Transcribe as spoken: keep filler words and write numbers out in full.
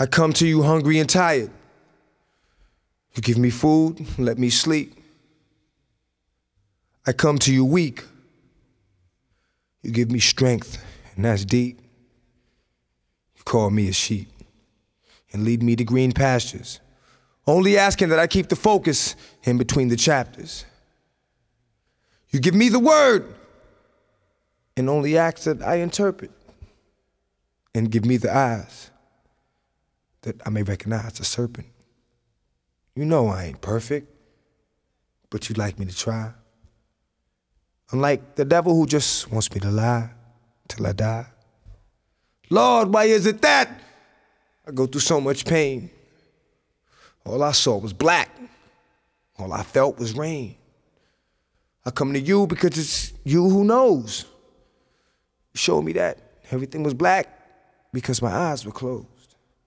I come to you hungry and tired. You give me food, let me sleep. I come to you weak. You give me strength, and that's deep. You call me a sheep and lead me to green pastures, only asking that I keep the focus in between the chapters. You give me the word and only ask that I interpret, and give me the eyes that I may recognize the serpent. You know I ain't perfect, but you'd like me to try. Unlike the devil who just wants me to lie till I die. Lord, why is it that I go through so much pain? All I saw was black. All I felt was rain. I come to you because it's you who knows. You showed me that everything was black because my eyes were closed.